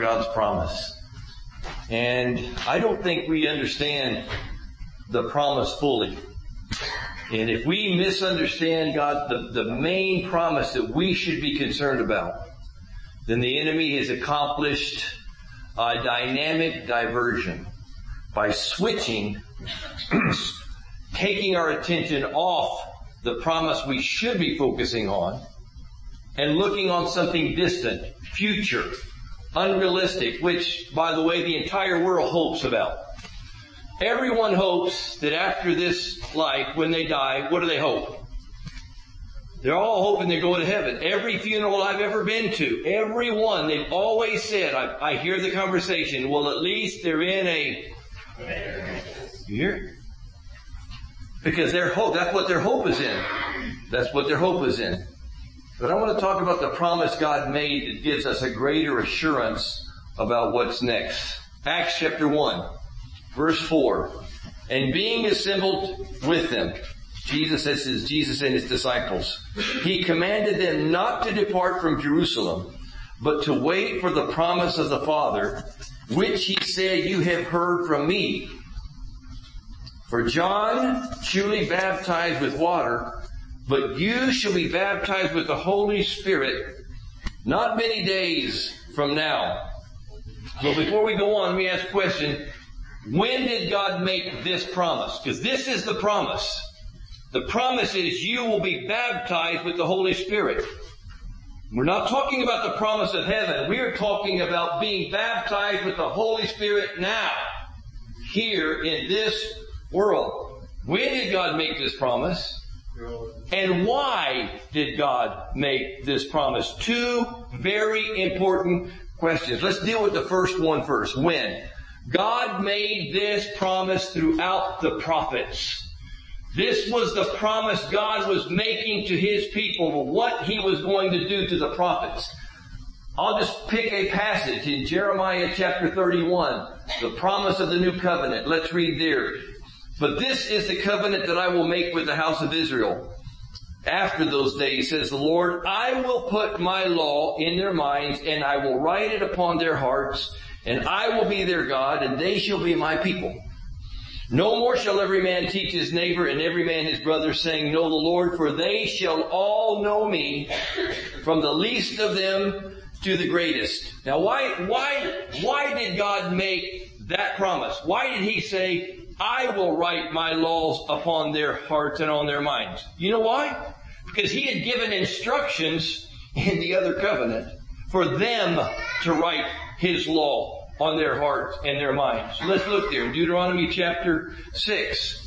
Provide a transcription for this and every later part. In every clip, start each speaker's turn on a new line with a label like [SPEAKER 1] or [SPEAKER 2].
[SPEAKER 1] God's promise. And I don't think we understand the promise fully. And if we misunderstand God, the main promise that we should be concerned about, then the enemy has accomplished a dynamic diversion by switching, taking our attention off the promise we should be focusing on and looking on something distant, future, unrealistic, which, by the way, the entire world hopes about. Everyone hopes that after this life, when they die, what do they hope? They're all hoping they're going to heaven. Every funeral I've ever been to, everyone, they've always said, I hear the conversation, well, at least they're in a... You hear? Because their hope, that's what their hope is in. That's what their hope is in. But I want to talk about the promise God made that gives us a greater assurance about what's next. Acts chapter 1, verse 4. And being assembled with them, Jesus and his disciples, he commanded them not to depart from Jerusalem, but to wait for the promise of the Father, which he said, you have heard from me. For John truly baptized with water, but you shall be baptized with the Holy Spirit not many days from now. But before we go on, let me ask a question. When did God make this promise? Because this is the promise. The promise is you will be baptized with the Holy Spirit. We're not talking about the promise of heaven. We are talking about being baptized with the Holy Spirit now, here in this world. When did God make this promise? And why did God make this promise? Two very important questions. Let's deal with the first one first. When? God made this promise throughout the prophets. This was the promise God was making to his people, what he was going to do to the prophets. I'll just pick a passage in Jeremiah chapter 31, the promise of the new covenant. Let's read there. But this is the covenant that I will make with the house of Israel. After those days, says the Lord, I will put my law in their minds, and I will write it upon their hearts, and I will be their God, and they shall be my people. No more shall every man teach his neighbor and every man his brother, saying, know the Lord, for they shall all know me, from the least of them to the greatest. Now why did God make that promise? Why did he say, I will write my laws upon their hearts and on their minds? You know why? Because he had given instructions in the other covenant for them to write his law on their hearts and their minds. Let's look there in Deuteronomy chapter 6.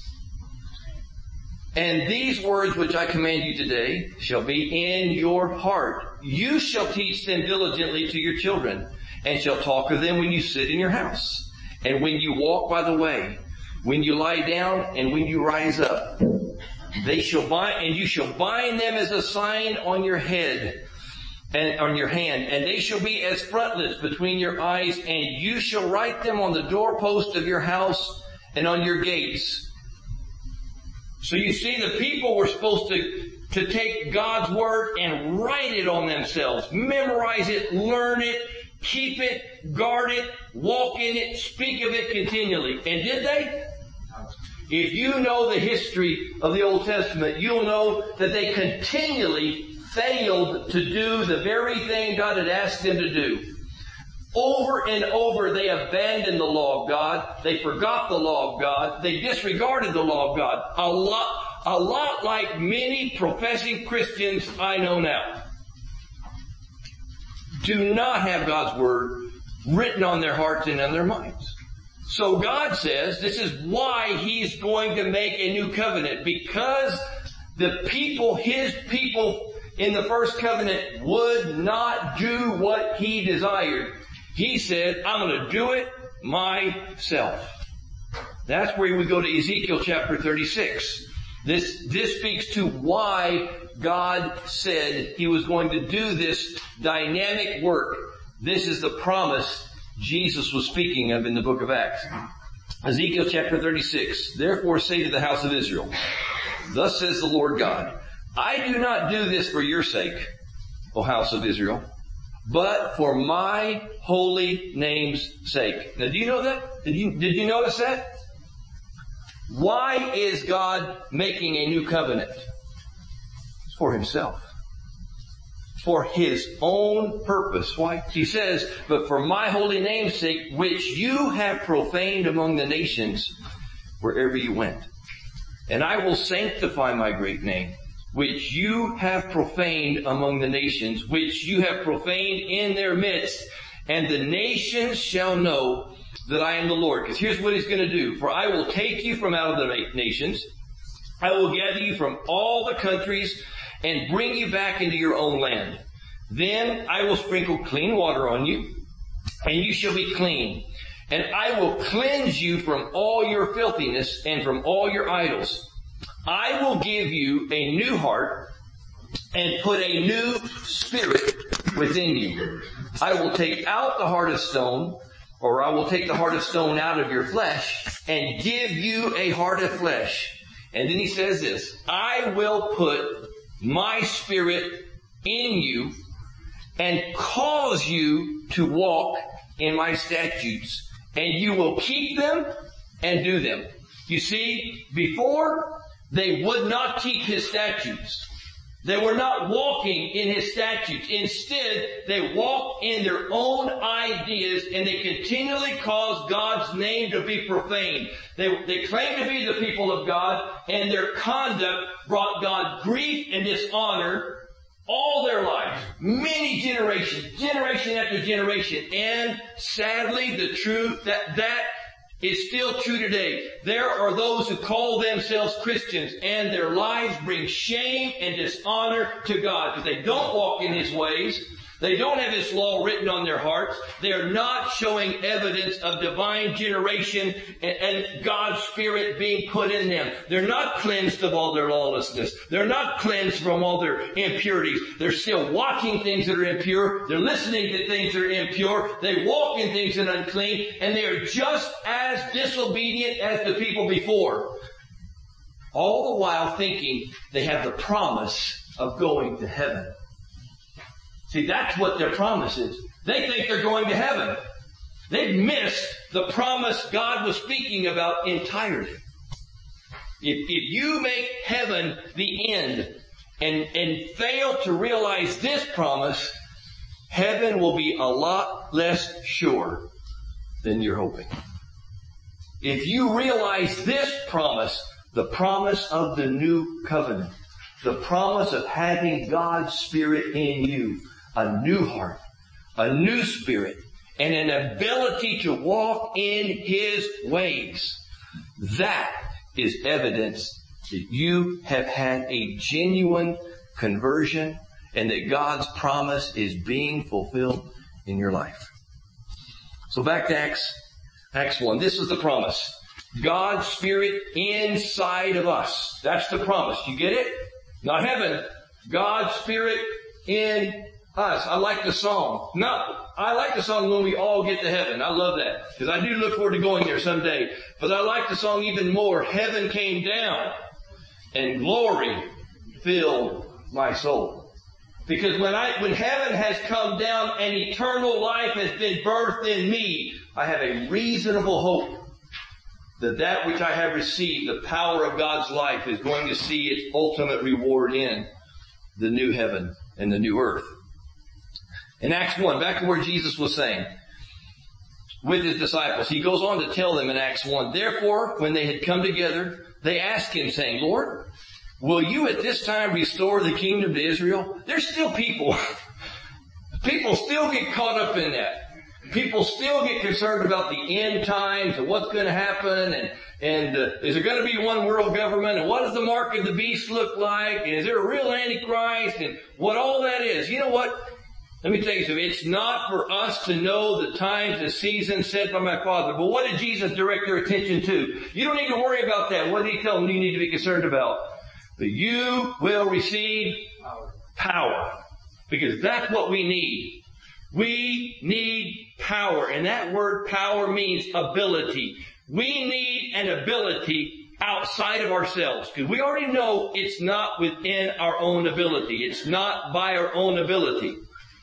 [SPEAKER 1] And these words which I command you today shall be in your heart. You shall teach them diligently to your children, and shall talk of them when you sit in your house, and when you walk by the way, when you lie down, and when you rise up. You shall bind them as a sign on your head, and on your hand, and they shall be as frontlets between your eyes, and you shall write them on the doorpost of your house and on your gates. So you see, the people were supposed to take God's word and write it on themselves, memorize it, learn it, keep it, guard it, walk in it, speak of it continually. And did they? If you know the history of the Old Testament, you'll know that they continually failed to do the very thing God had asked them to do. Over and over, they abandoned the law of God. They forgot the law of God. They disregarded the law of God. A lot like many professing Christians I know now. Do not have God's word written on their hearts and on their minds. So God says this is why he's going to make a new covenant, because the people, his people, in the first covenant would not do what he desired. He said, I'm going to do it myself. That's where we go to Ezekiel chapter 36. This speaks to why God said he was going to do this dynamic work. This is the promise Jesus was speaking of in the book of Acts. Ezekiel chapter 36. Therefore say to the house of Israel, thus says the Lord God, I do not do this for your sake, O house of Israel. but for my holy name's sake. Now, do you know that? Did you notice that? Why is God making a new covenant? It's for Himself. For His own purpose. Why? He says, but for my holy name's sake, which you have profaned among the nations wherever you went. And I will sanctify my great name, which you have profaned among the nations, which you have profaned in their midst. And the nations shall know that I am the Lord. Because here's what He's going to do. For I will take you from out of the nations. I will gather you from all the countries and bring you back into your own land. Then I will sprinkle clean water on you, and you shall be clean. And I will cleanse you from all your filthiness and from all your idols. I will give you a new heart and put a new spirit within you. I will take out the heart of stone, or I will take the heart of stone out of your flesh and give you a heart of flesh. And then He says this, I will put my spirit in you and cause you to walk in my statutes, and you will keep them and do them. You see, before they would not keep His statutes. They were not walking in His statutes. Instead, they walked in their own ideas, and they continually caused God's name to be profaned. They claimed to be the people of God, and their conduct brought God grief and dishonor all their lives. Many generations, generation after generation. And sadly, the truth that is still true today. There are those who call themselves Christians, and their lives bring shame and dishonor to God because they don't walk in His ways. They don't have His law written on their hearts. They are not showing evidence of divine generation and God's Spirit being put in them. They're not cleansed of all their lawlessness. They're not cleansed from all their impurities. They're still watching things that are impure. They're listening to things that are impure. They walk in things that are unclean. And they are just as disobedient as the people before. All the while thinking they have the promise of going to heaven. See, that's what their promise is. They think they're going to heaven. They've missed the promise God was speaking about entirely. If you make heaven the end and fail to realize this promise, heaven will be a lot less sure than you're hoping. If you realize this promise, the promise of the new covenant, the promise of having God's Spirit in you, a new heart, a new spirit, and an ability to walk in His ways. That is evidence that you have had a genuine conversion and that God's promise is being fulfilled in your life. So back to Acts 1. This is the promise. God's Spirit inside of us. That's the promise. You get it? Not heaven. God's Spirit in us. I like the song. I like the song When We All Get to Heaven. I love that. Because I do look forward to going there someday. But I like the song even more. Heaven came down and glory filled my soul. Because when heaven has come down and eternal life has been birthed in me, I have a reasonable hope that which I have received, the power of God's life, is going to see its ultimate reward in the new heaven and the new earth. In Acts 1, back to where Jesus was saying with His disciples, He goes on to tell them in Acts 1, therefore, when they had come together, they asked Him, saying, Lord, will you at this time restore the kingdom to Israel? There's still people. People still get caught up in that. People still get concerned about the end times and what's going to happen and is there going to be one world government and what does the mark of the beast look like and is there a real Antichrist and what all that is. You know what? Let me tell you something. It's not for us to know the times and seasons set by my Father. But what did Jesus direct their attention to? You don't need to worry about that. What did He tell them you need to be concerned about? But you will receive power. Because that's what we need. We need power. And that word power means ability. We need an ability outside of ourselves. Because we already know it's not within our own ability. It's not by our own ability.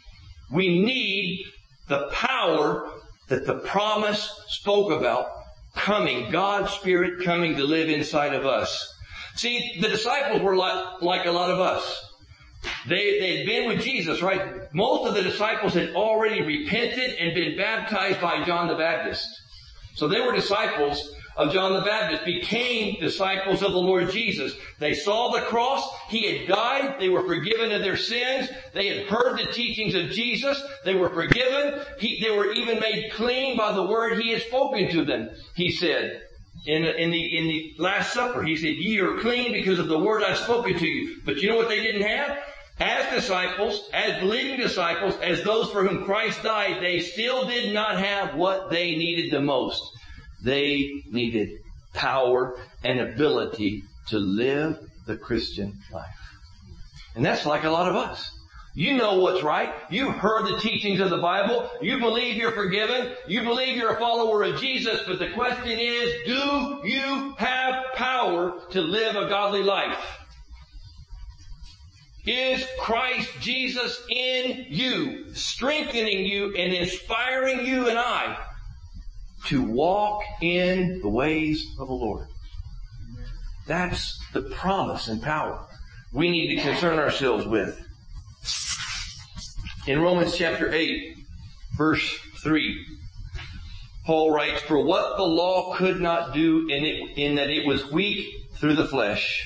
[SPEAKER 1] We need the power that the promise spoke about coming, God's Spirit coming to live inside of us. See, the disciples were like a lot of us. They had been with Jesus, right? Most of the disciples had already repented and been baptized by John the Baptist. So they were disciples of John the Baptist, became disciples of the Lord Jesus. They saw the cross. He had died. They were forgiven of their sins. They had heard the teachings of Jesus. They were forgiven. They were even made clean by the word He had spoken to them. He said in the Last Supper, He said, "Ye are clean because of the word I've spoken to you." But you know what they didn't have? As disciples, as believing disciples, as those for whom Christ died, they still did not have what they needed the most. They needed power and ability to live the Christian life. And that's like a lot of us. You know what's right. You've heard the teachings of the Bible. You believe you're forgiven. You believe you're a follower of Jesus. But the question is, do you have power to live a godly life? Is Christ Jesus in you, strengthening you and inspiring you and I to walk in the ways of the Lord? That's the promise and power we need to concern ourselves with. In Romans chapter 8, verse 3, Paul writes, "For what the law could not do in that it was weak through the flesh,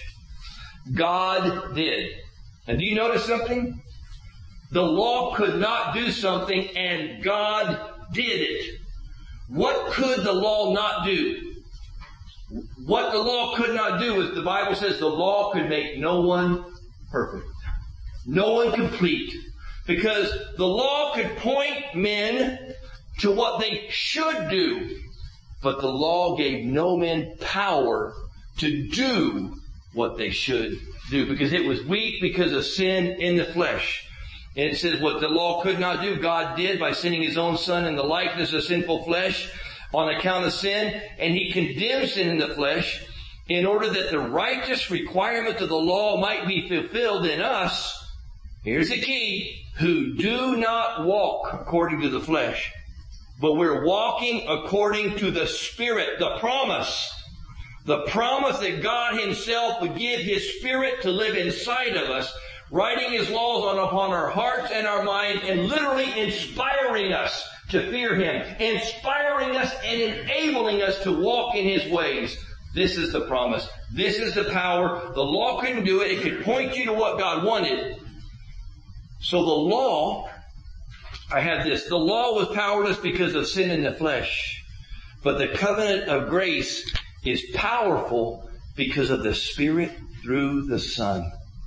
[SPEAKER 1] God did." And do you notice something? The law could not do something, and God did it. What could the law not do? What the law could not do is, the Bible says, the law could make no one perfect. No one complete. Because the law could point men to what they should do. But the law gave no men power to do what they should do. Because it was weak because of sin in the flesh. And it says what the law could not do, God did by sending His own Son in the likeness of sinful flesh on account of sin. And He condemned sin in the flesh in order that the righteous requirements of the law might be fulfilled in us. Here's the key. Who do not walk according to the flesh, but we're walking according to the Spirit, the promise. The promise that God Himself would give His Spirit to live inside of us, writing His laws upon our hearts and our minds, and literally inspiring us to fear Him, inspiring us and enabling us to walk in His ways. This is the promise. This is the power. The law couldn't do it. It could point you to what God wanted. So the law, I have this, the law was powerless because of sin in the flesh. But the covenant of grace is powerful because of the Spirit through the Son.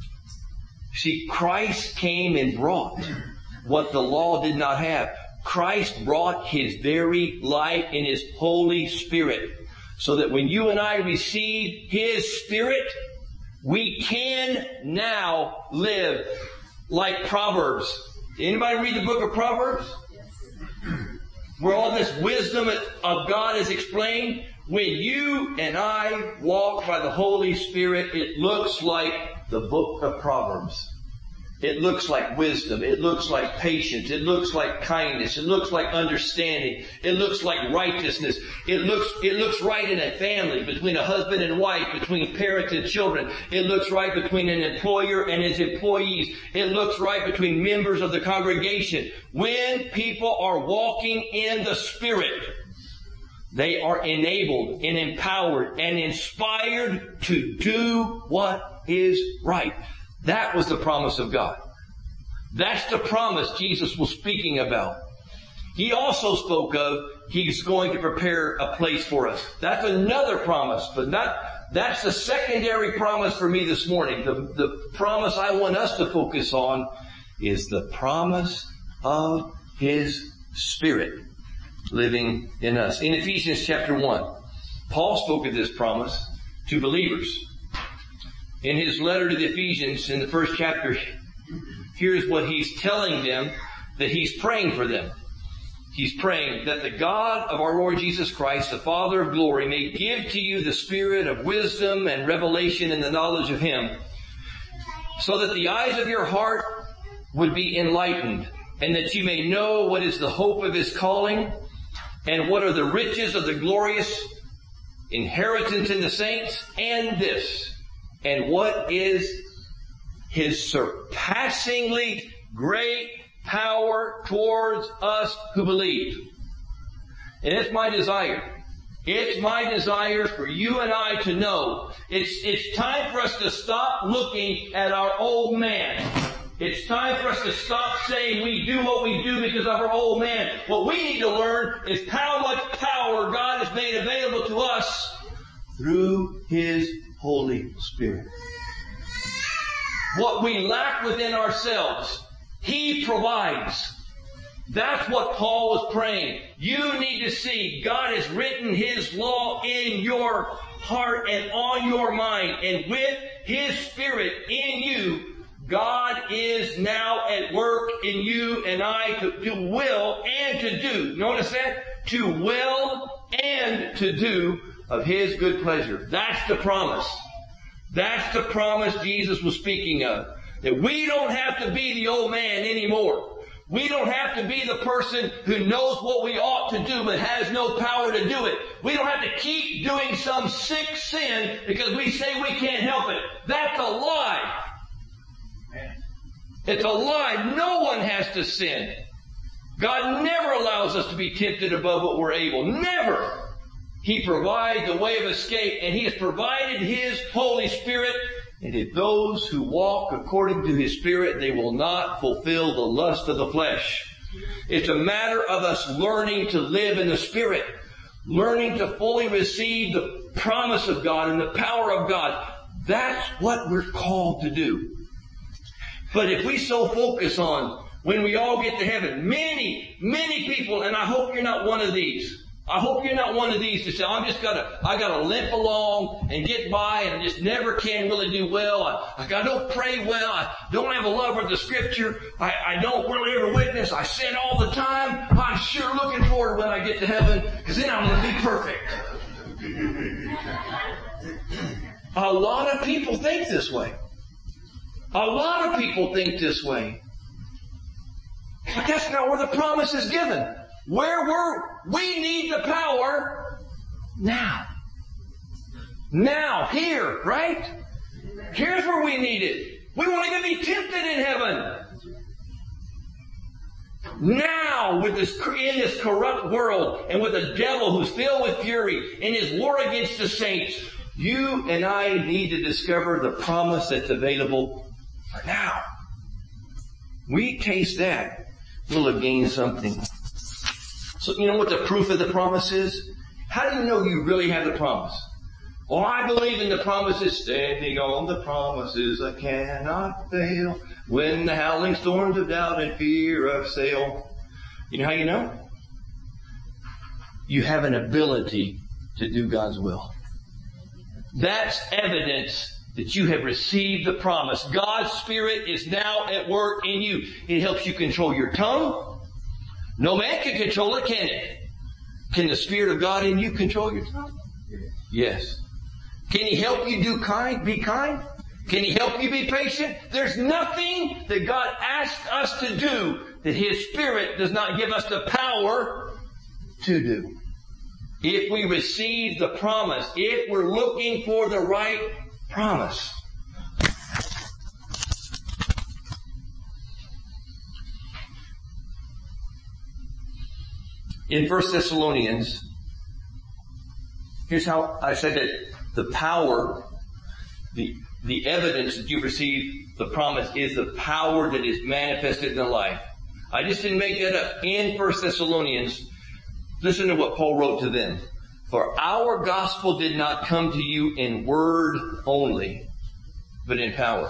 [SPEAKER 1] See, Christ came and brought what the law did not have. Christ brought His very life in His Holy Spirit. So that when you and I receive His Spirit, we can now live like Proverbs. Anybody read the book of Proverbs? Where all this wisdom of God is explained. When you and I walk by the Holy Spirit, it looks like the book of Proverbs. It looks like wisdom. It looks like patience. It looks like kindness. It looks like understanding. It looks like righteousness. It looks right in a family, between a husband and wife, between parents and children. It looks right between an employer and his employees. It looks right between members of the congregation. When people are walking in the Spirit, they are enabled and empowered and inspired to do what is right. That was the promise of God. That's the promise Jesus was speaking about. He also spoke of He's going to prepare a place for us. That's another promise, but that's the secondary promise for me this morning. The promise I want us to focus on is the promise of His Spirit living in us. In Ephesians chapter 1, Paul spoke of this promise to believers. In his letter to the Ephesians, in the first chapter, here's what he's telling them, that he's praying for them. He's praying that the God of our Lord Jesus Christ, the Father of glory, may give to you the spirit of wisdom and revelation in the knowledge of Him, so that the eyes of your heart would be enlightened, and that you may know what is the hope of His calling, and what are the riches of the glorious inheritance in the saints, and this, and what is His surpassingly great power towards us who believe. And it's my desire. It's my desire for you and I to know it's time for us to stop looking at our old man. It's time for us to stop saying we do what we do because of our old man. What we need to learn is how much power God has made available to us through His Holy Spirit. What we lack within ourselves, He provides. That's what Paul was praying. You need to see God has written His law in your heart and on your mind. And with His Spirit in you, God is now at work in you and I to will and to do. Notice that? To will and to do of His good pleasure. That's the promise. That's the promise Jesus was speaking of. That we don't have to be the old man anymore. We don't have to be the person who knows what we ought to do but has no power to do it. We don't have to keep doing some sick sin because we say we can't help it. That's a lie. It's a lie. No one has to sin. God never allows us to be tempted above what we're able. Never. He provides a way of escape, and He has provided His Holy Spirit. And if those who walk according to His Spirit, they will not fulfill the lust of the flesh. It's a matter of us learning to live in the Spirit, learning to fully receive the promise of God and the power of God. That's what we're called to do. But if we so focus on when we all get to heaven, many people, and I hope you're not one of these. I hope you're not one of these to say, I gotta limp along and get by and I just never can really do well. I don't pray well. I don't have a love for the Scripture. I don't really ever witness. I sin all the time. I'm sure looking forward when I get to heaven because then I'm going to be perfect. A lot of people think this way. A lot of people think this way. But that's not where the promise is given. We need the power now. Now, here, right? Here's where we need it. We won't even be tempted in heaven. Now, in this corrupt world, and with a devil who's filled with fury in his war against the saints, you and I need to discover the promise that's available for now. We taste that, we'll have gained something. So you know what the proof of the promise is? How do you know you really have the promise? Well, I believe in the promises, standing on the promises I cannot fail. When the howling storms of doubt and fear assail. You know how you know? You have an ability to do God's will. That's evidence that you have received the promise. God's Spirit is now at work in you. It helps you control your tongue. No man can control it, can it? Can the Spirit of God in you control your tongue? Yes. Can He help you be kind? Can He help you be patient? There's nothing that God asks us to do that His Spirit does not give us the power to do. If we receive the promise, if we're looking for the right promise. In 1 Thessalonians, here's how I said that the power, the evidence that you've received the promise is the power that is manifested in the life. I just didn't make that up. In 1 Thessalonians, listen to what Paul wrote to them. For our gospel did not come to you in word only, but in power.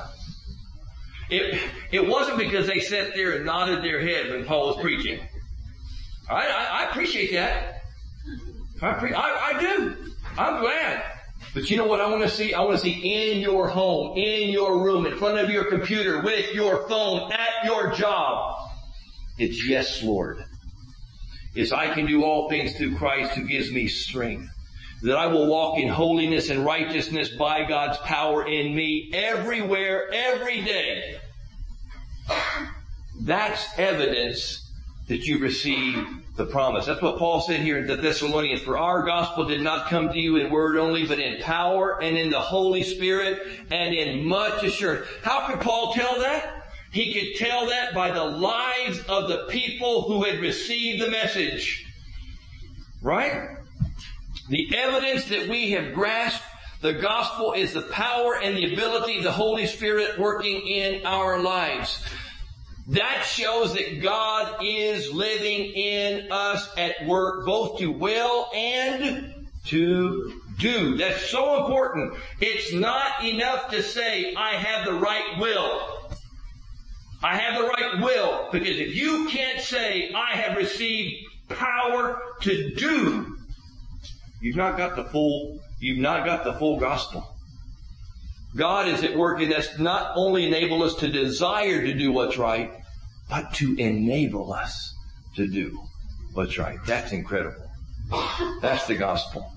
[SPEAKER 1] It wasn't because they sat there and nodded their head when Paul was preaching. I appreciate that. I do. I'm glad. But you know what I want to see? I want to see in your home, in your room, in front of your computer, with your phone, at your job. It's yes, Lord. It's I can do all things through Christ who gives me strength. That I will walk in holiness and righteousness by God's power in me everywhere, every day. That's evidence that you received the promise. That's what Paul said here in the Thessalonians. For our gospel did not come to you in word only, but in power and in the Holy Spirit and in much assurance. How could Paul tell that? He could tell that by the lives of the people who had received the message. Right? The evidence that we have grasped the gospel is the power and the ability of the Holy Spirit working in our lives. That shows that God is living in us at work, both to will and to do. That's so important. It's not enough to say, I have the right will. I have the right will. Because if you can't say, I have received power to do, you've not got the full gospel. God is at work in us, not only enable us to desire to do what's right, but to enable us to do what's right. That's incredible. That's the gospel.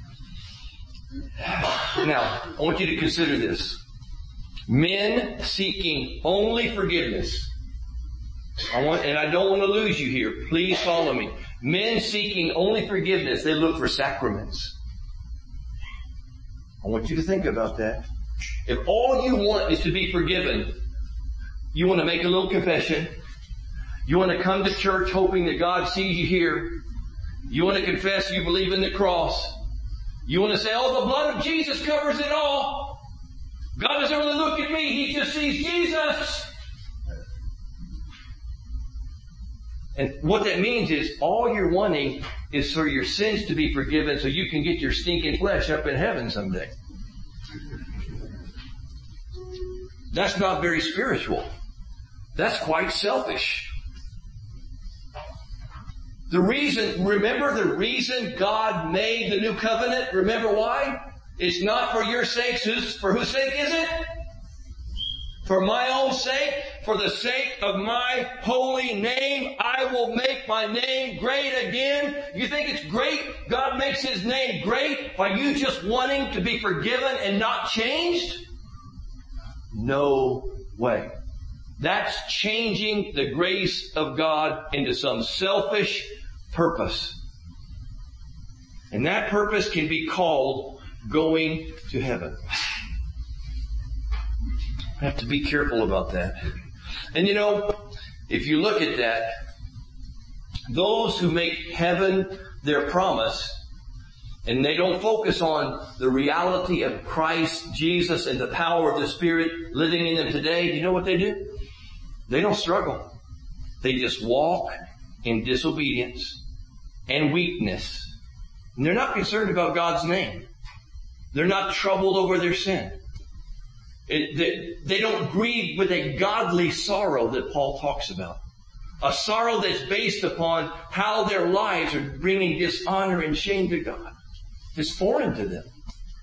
[SPEAKER 1] Now, I want you to consider this. Men seeking only forgiveness. And I don't want to lose you here. Please follow me. Men seeking only forgiveness, they look for sacraments. I want you to think about that. If all you want is to be forgiven, you want to make a little confession, you want to come to church hoping that God sees you here, you want to confess you believe in the cross, you want to say, oh, the blood of Jesus covers it all. God doesn't really look at me, He just sees Jesus. And what that means is all you're wanting is for your sins to be forgiven so you can get your stinking flesh up in heaven someday. That's not very spiritual. That's quite selfish. Remember the reason God made the new covenant? Remember why? It's not for your sakes. For whose sake is it? For my own sake, for the sake of my holy name, I will make my name great again. You think it's great? God makes His name great by you just wanting to be forgiven and not changed? No way. That's changing the grace of God into some selfish purpose. And that purpose can be called going to heaven. I have to be careful about that. And you know, if you look at that, those who make heaven their promise, and they don't focus on the reality of Christ, Jesus, and the power of the Spirit living in them today, do you know what they do? They don't struggle. They just walk in disobedience and weakness. And they're not concerned about God's name. They're not troubled over their sin. They don't grieve with a godly sorrow that Paul talks about. A sorrow that's based upon how their lives are bringing dishonor and shame to God. It's foreign to them.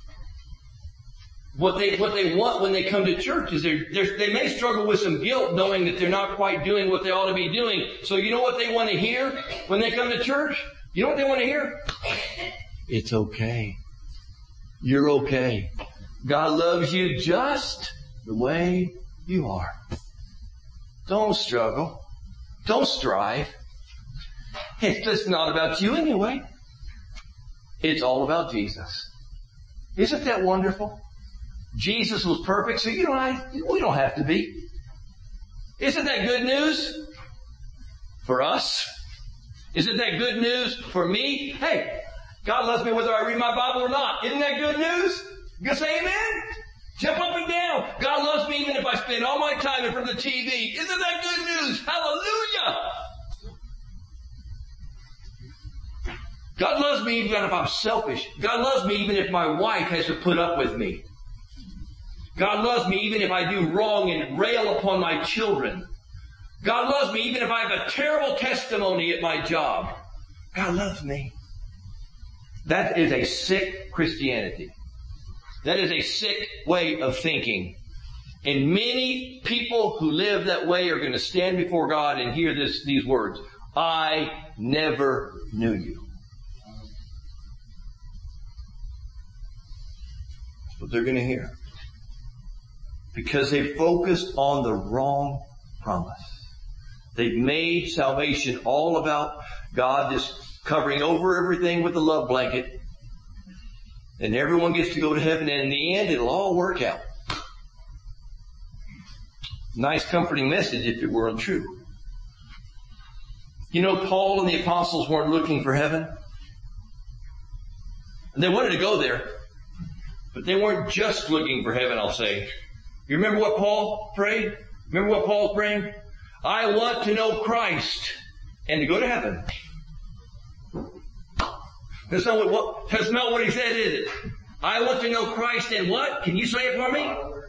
[SPEAKER 1] What they want when they come to church is they may struggle with some guilt knowing that they're not quite doing what they ought to be doing. So you know what they want to hear when they come to church? You know what they want to hear? It's okay. You're okay. God loves you just the way you are. Don't struggle. Don't strive. It's just not about you anyway. It's all about Jesus. Isn't that wonderful? Jesus was perfect, so we don't have to be. Isn't that good news for us? Isn't that good news for me? Hey, God loves me whether I read my Bible or not. Isn't that good news? You can say amen? Jump up and down. God loves me even if I spend all my time in front of the TV. Isn't that good news? Hallelujah! God loves me even if I'm selfish. God loves me even if my wife has to put up with me. God loves me even if I do wrong and rail upon my children. God loves me even if I have a terrible testimony at my job. God loves me. That is a sick Christianity. That is a sick way of thinking. And many people who live that way are going to stand before God and hear these words. I never knew you. That's what they're going to hear. Because they focused on the wrong promise. They've made salvation all about God just covering over everything with a love blanket. And everyone gets to go to heaven, and in the end, it'll all work out. Nice comforting message if it weren't true. You know, Paul and the apostles weren't looking for heaven. They wanted to go there, but they weren't just looking for heaven, I'll say. You remember what Paul prayed? Remember what Paul's praying? I want to know Christ and to go to heaven. That's not what he said, is it? I want to know Christ and what? Can you say it for me?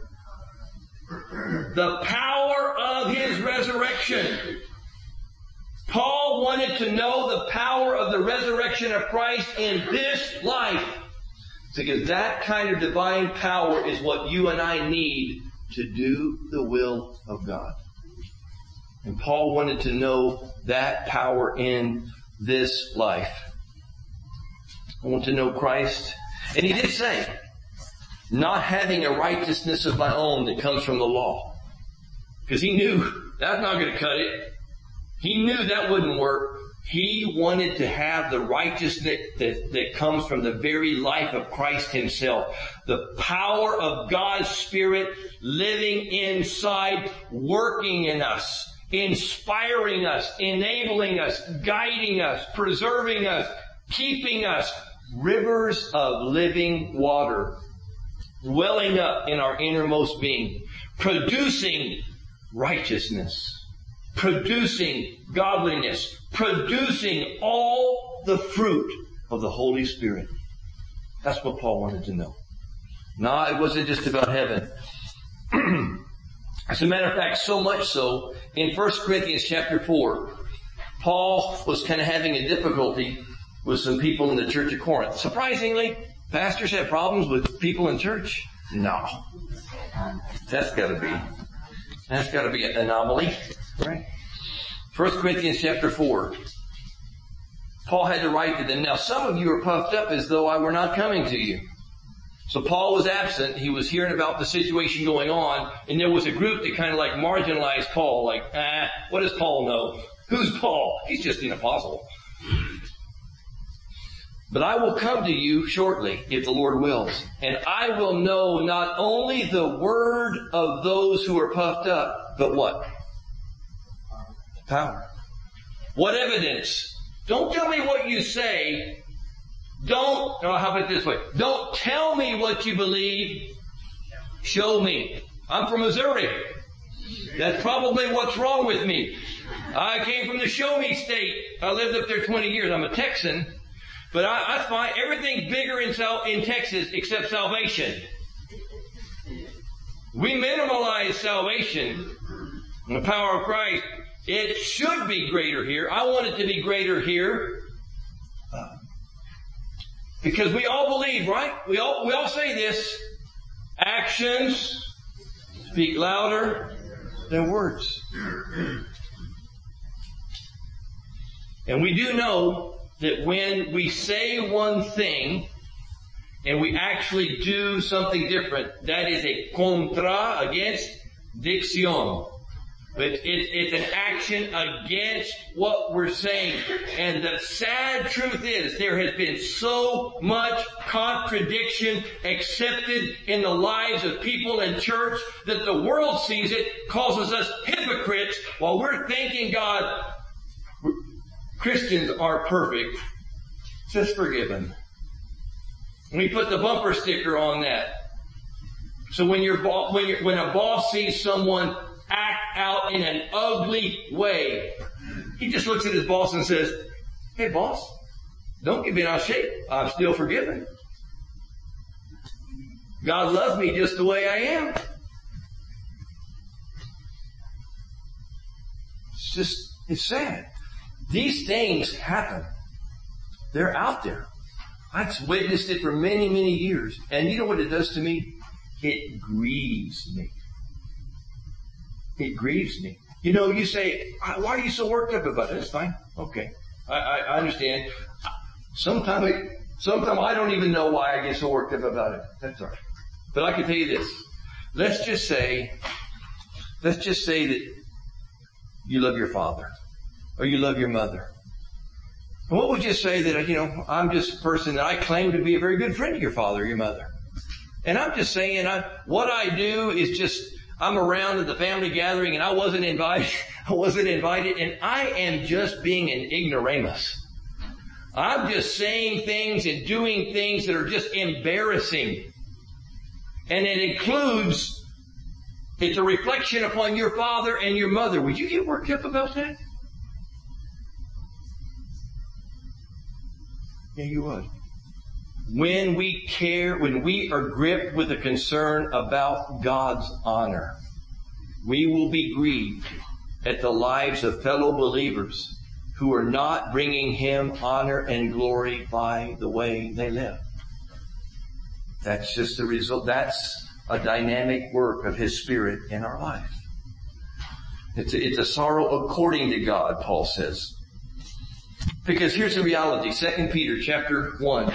[SPEAKER 1] The power of His resurrection. Paul wanted to know the power of the resurrection of Christ in this life. Because that kind of divine power is what you and I need to do the will of God. And Paul wanted to know that power in this life. I want to know Christ. And he did say, not having a righteousness of my own that comes from the law. Because he knew that's not going to cut it. He knew that wouldn't work. He wanted to have the righteousness that comes from the very life of Christ Himself. The power of God's Spirit living inside, working in us, inspiring us, enabling us, guiding us, preserving us, keeping us. Rivers of living water welling up in our innermost being, producing righteousness, producing godliness, producing all the fruit of the Holy Spirit. That's what Paul wanted to know. No, it wasn't just about heaven. As a matter of fact, so much so, in 1 Corinthians chapter 4, Paul was kind of having a difficulty with some people in the church of Corinth. Surprisingly, pastors have problems with people in church? No. That's gotta be an anomaly, right? 1 Corinthians chapter 4. Paul had to write to them, now some of you are puffed up as though I were not coming to you. So Paul was absent. He was hearing about the situation going on, and there was a group that kind of like marginalized Paul, like, what does Paul know? Who's Paul? He's just an apostle. But I will come to you shortly, if the Lord wills, and I will know not only the word of those who are puffed up, but what? Power. What evidence? Don't tell me what you say. How about it this way? Don't tell me what you believe. Show me. I'm from Missouri. That's probably what's wrong with me. I came from the show me state. I lived up there 20 years. I'm a Texan. But I find everything bigger in Texas except salvation. We minimalize salvation and the power of Christ. It should be greater here. I want it to be greater here. Because we all believe, right? We all say this. Actions speak louder than words. And we do know that when we say one thing and we actually do something different, that is a contra, against diction. But it's an action against what we're saying. And the sad truth is there has been so much contradiction accepted in the lives of people in church that the world sees it, causes us hypocrites while we're thanking God. Christians are perfect, just forgiven. We put the bumper sticker on that. So when a boss sees someone act out in an ugly way, he just looks at his boss and says, "Hey boss, don't get bent out of shape. I'm still forgiven. God loves me just the way I am." It's sad. These things happen. They're out there. I've witnessed it for many, many years. And you know what it does to me? It grieves me. It grieves me. You know, you say, why are you so worked up about it? It's fine. Okay. I understand. Sometimes I don't even know why I get so worked up about it. That's all right. But I can tell you this. Let's just say that you love your father or you love your mother. And what would you say that, I'm just a person that I claim to be a very good friend of your father or your mother. And I'm just saying, what I do is just, I'm around at the family gathering and I wasn't invited, and I am just being an ignoramus. I'm just saying things and doing things that are just embarrassing. And it includes, it's a reflection upon your father and your mother. Would you get worked up about that? Yeah, you would. When we are gripped with a concern about God's honor, we will be grieved at the lives of fellow believers who are not bringing Him honor and glory by the way they live. That's just the result. That's a dynamic work of His Spirit in our life. It's a sorrow according to God, Paul says. Because here's the reality, 2 Peter chapter 1.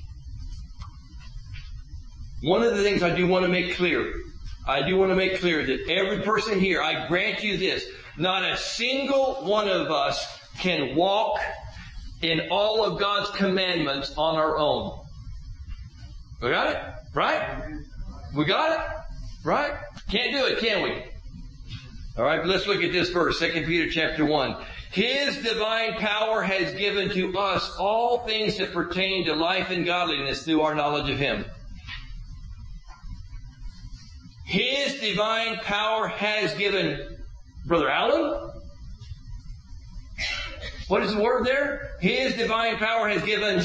[SPEAKER 1] One of the things I do want to make clear that every person here, I grant you this, not a single one of us can walk in all of God's commandments on our own. We got it? Right? We got it? Right? Can't do it, can we? Alright, let's look at this verse, 2 Peter chapter 1. His divine power has given to us all things that pertain to life and godliness through our knowledge of Him. His divine power has given, Brother Allen? What is the word there? His divine power has given,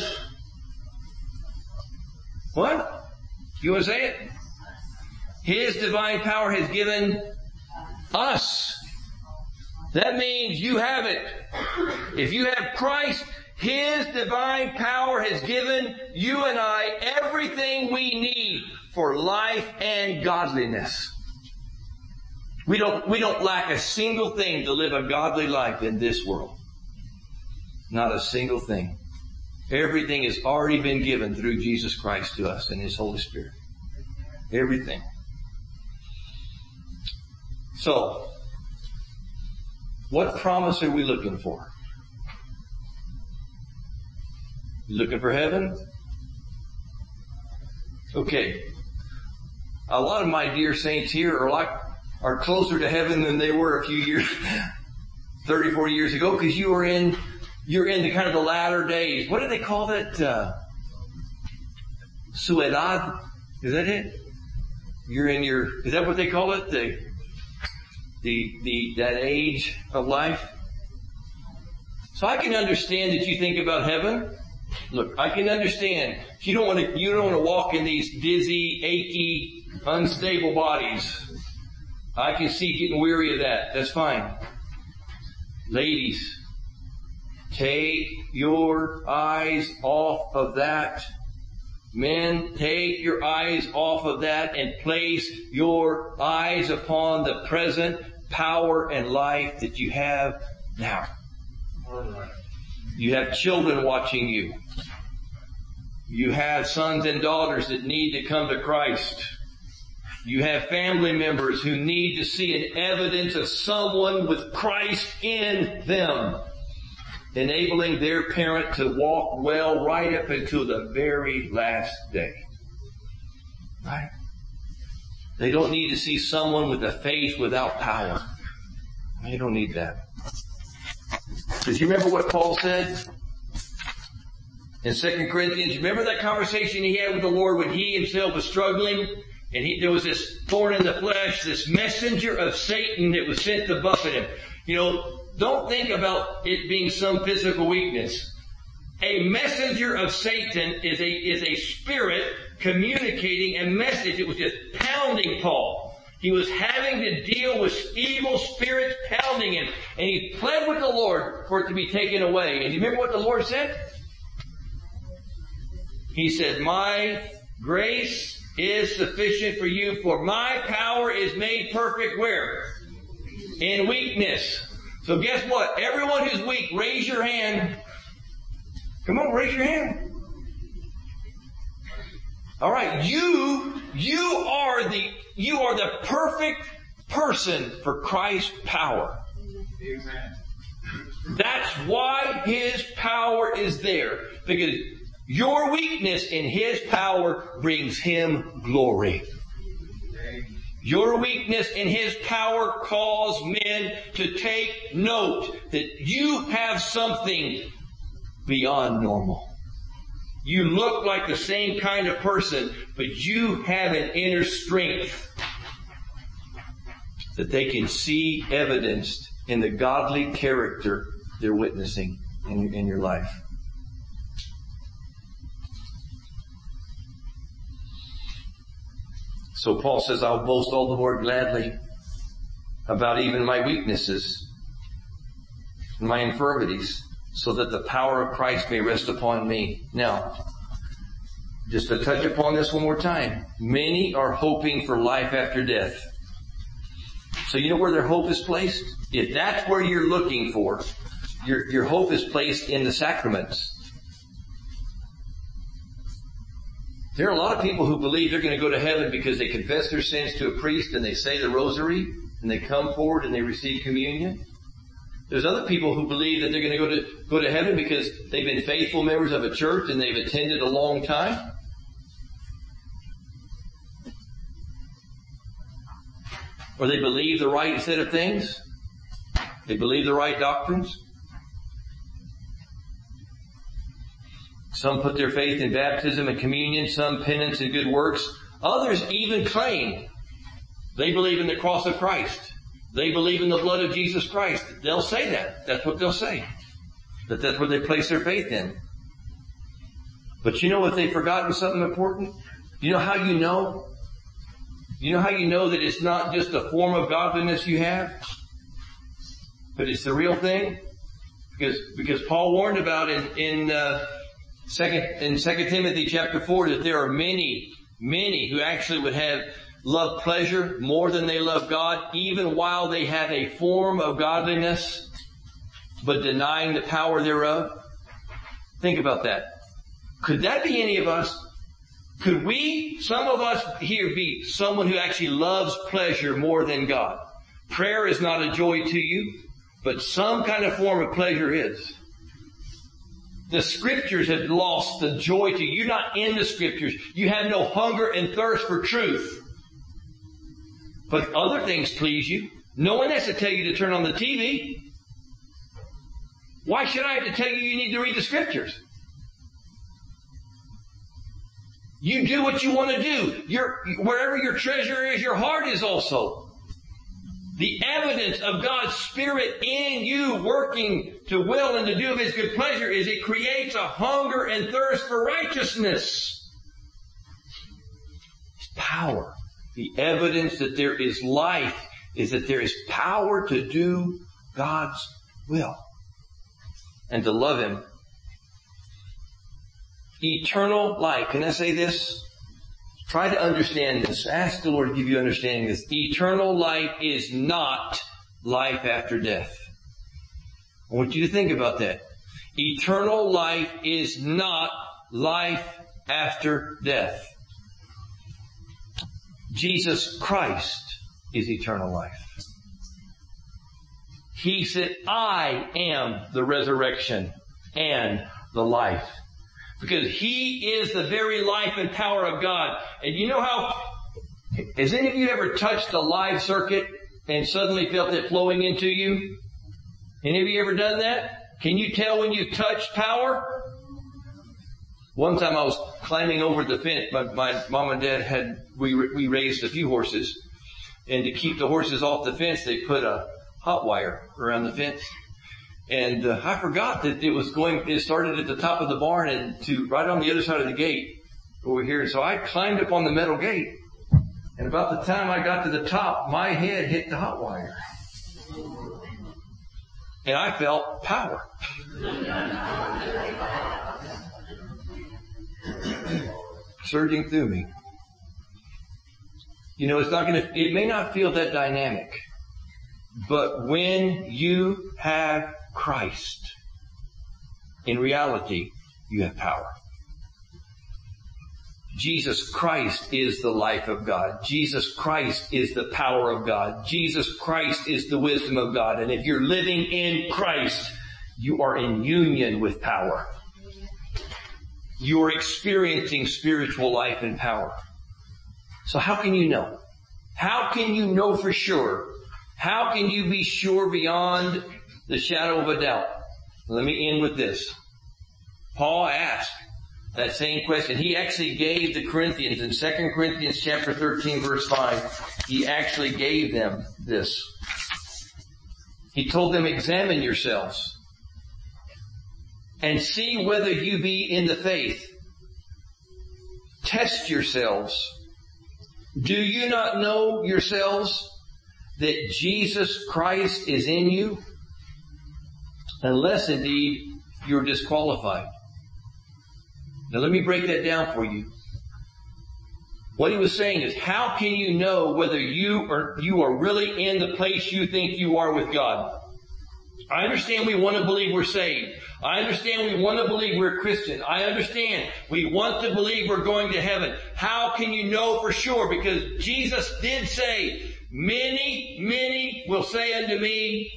[SPEAKER 1] what? You want to say it? His divine power has given us. That means you have it. If you have Christ, His divine power has given you and I everything we need for life and godliness. We don't lack a single thing to live a godly life in this world. Not a single thing. Everything has already been given through Jesus Christ to us and His Holy Spirit. Everything. So, what promise are we looking for? You looking for heaven? Okay. A lot of my dear saints here are closer to heaven than they were a few years, 30, 40 years ago, because you're in the kind of the latter days. What do they call that? Suedad? Is that it? Is that what they call it? That age of life? So I can understand that you think about heaven. Look, I can understand. You don't want to walk in these dizzy, achy, unstable bodies. I can see getting weary of that. That's fine. Ladies, take your eyes off of that. Men, take your eyes off of that and place your eyes upon the present power and life that you have now. You have children watching you. You have sons and daughters that need to come to Christ. You have family members who need to see an evidence of someone with Christ in them, enabling their parent to walk well right up until the very last day. Right? They don't need to see someone with a faith without power. They don't need that. Because you remember what Paul said in 2 Corinthians? Remember that conversation he had with the Lord when he himself was struggling? And there was this thorn in the flesh, this messenger of Satan that was sent to buffet him. Don't think about it being some physical weakness. A messenger of Satan is a spirit communicating a message. It was just pounding Paul. He was having to deal with evil spirits pounding him. And he pled with the Lord for it to be taken away. And you remember what the Lord said? He said, "My grace is sufficient for you, for my power is made perfect where? In weakness." So guess what? Everyone who's weak, raise your hand. Come on, raise your hand. All right, you are the perfect person for Christ's power.
[SPEAKER 2] Amen.
[SPEAKER 1] That's why His power is there. Because your weakness in His power brings Him glory. Your weakness in His power calls men to take note that you have something beyond normal. You look like the same kind of person, but you have an inner strength that they can see evidenced in the godly character they're witnessing in your life. So Paul says, I'll boast all the more gladly about even my weaknesses and my infirmities, so that the power of Christ may rest upon me. Now, just to touch upon this one more time, many are hoping for life after death. So you know where their hope is placed? If that's where you're looking for, your hope is placed in the sacraments. There are a lot of people who believe they're going to go to heaven because they confess their sins to a priest and they say the rosary and they come forward and they receive communion. There's other people who believe that they're going to go to heaven because they've been faithful members of a church and they've attended a long time. Or they believe the right set of things. They believe the right doctrines. Some put their faith in baptism and communion, some penance and good works. Others even claim they believe in the cross of Christ. They believe in the blood of Jesus Christ. They'll say that. That's what they'll say. That's what they place their faith in. But you know what they've forgotten something important? You know how you know? You know how you know that it's not just a form of godliness you have, but it's the real thing? Because Paul warned about in 2 Timothy chapter 4 that there are many who actually would love pleasure more than they love God, even while they have a form of godliness, but denying the power thereof. Think about that. Could that be any of us? Could some of us here, be someone who actually loves pleasure more than God? Prayer is not a joy to you, but some kind of form of pleasure is. The Scriptures have lost the joy to you. You're not in the Scriptures. You have no hunger and thirst for truth. But other things please you. No one has to tell you to turn on the TV. Why should I have to tell you need to read the Scriptures? You do what you want to do. Wherever your treasure is, your heart is also. The evidence of God's Spirit in you working to will and to do of His good pleasure is it creates a hunger and thirst for righteousness. It's power. The evidence that there is life is that there is power to do God's will and to love Him. Eternal life. Can I say this? Try to understand this. Ask the Lord to give you understanding this. Eternal life is not life after death. I want you to think about that. Eternal life is not life after death. Jesus Christ is eternal life. He said, I am the resurrection and the life. Because He is the very life and power of God. And you know how, has any of you ever touched a live circuit and suddenly felt it flowing into you? Any of you ever done that? Can you tell when you've touched power? One time I was climbing over the fence. My mom and dad we raised a few horses. And to keep the horses off the fence, they put a hot wire around the fence. And I forgot that it started at the top of the barn and to right on the other side of the gate over here. So I climbed up on the metal gate. And about the time I got to the top, my head hit the hot wire. And I felt power. Surging through me. You know, it may not feel that dynamic. But when you have Christ, in reality, you have power. Jesus Christ is the life of God. Jesus Christ is the power of God. Jesus Christ is the wisdom of God. And if you're living in Christ, you are in union with power. You are experiencing spiritual life and power. So how can you know? How can you know for sure? How can you be sure beyond the shadow of a doubt? Let me end with this. Paul asked that same question. He actually gave the Corinthians in 2 Corinthians chapter 13 verse 5, he actually gave them this. He told them, examine yourselves and see whether you be in the faith. Test yourselves. Do you not know yourselves that Jesus Christ is in you? Unless indeed you're disqualified. Now let me break that down for you. What he was saying is, how can you know whether you are really in the place you think you are with God? I understand we want to believe we're saved. I understand we want to believe we're Christian. I understand we want to believe we're going to heaven. How can you know for sure? Because Jesus did say, many, many will say unto me,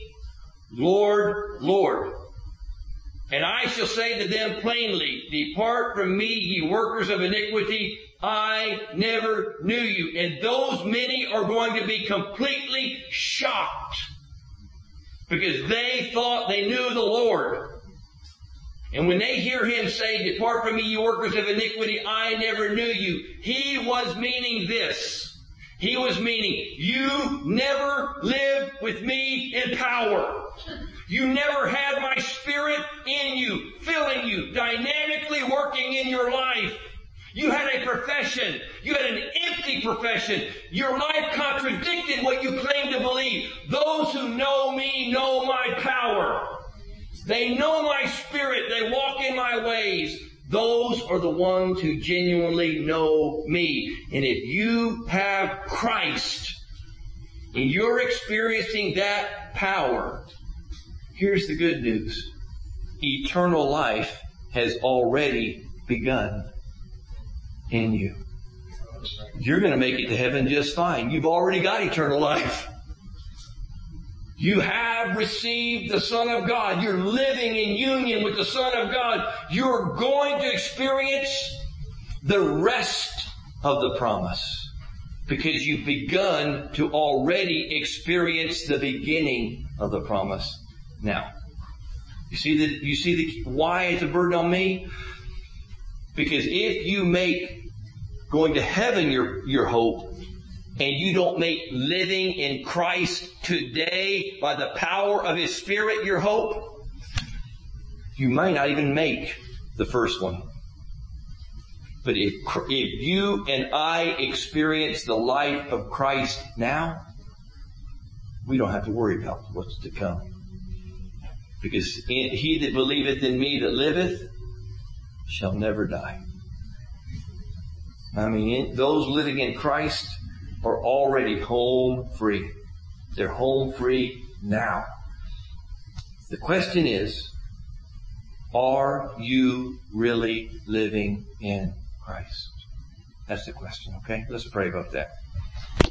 [SPEAKER 1] Lord, Lord. And I shall say to them plainly, depart from me, ye workers of iniquity. I never knew you. And those many are going to be completely shocked because they thought they knew the Lord. And when they hear him say, depart from me, you workers of iniquity, I never knew you, he was meaning this. He was meaning, you never lived with me in power. You never had my Spirit in you, filling you, dynamically working in your life. You had a profession. You had an empty profession. Your life contradicted what you claimed to believe. Those who know me know my power. They know my Spirit. They walk in my ways. Those are the ones who genuinely know me. And if you have Christ and you're experiencing that power, here's the good news. Eternal life has already begun in you. You're going to make it to heaven just fine. You've already got eternal life. You have received the Son of God. You're living in union with the Son of God. You're going to experience the rest of the promise because you've begun to already experience the beginning of the promise. Now, you see the why it's a burden on me? Because if you make going to heaven your hope, and you don't make living in Christ today by the power of His Spirit your hope, you might not even make the first one. But if you and I experience the life of Christ now, we don't have to worry about what's to come. Because he that believeth in me that liveth shall never die. I mean, those living in Christ are already home free. They're home free now. The question is, are you really living in Christ? That's the question, okay? Let's pray about that.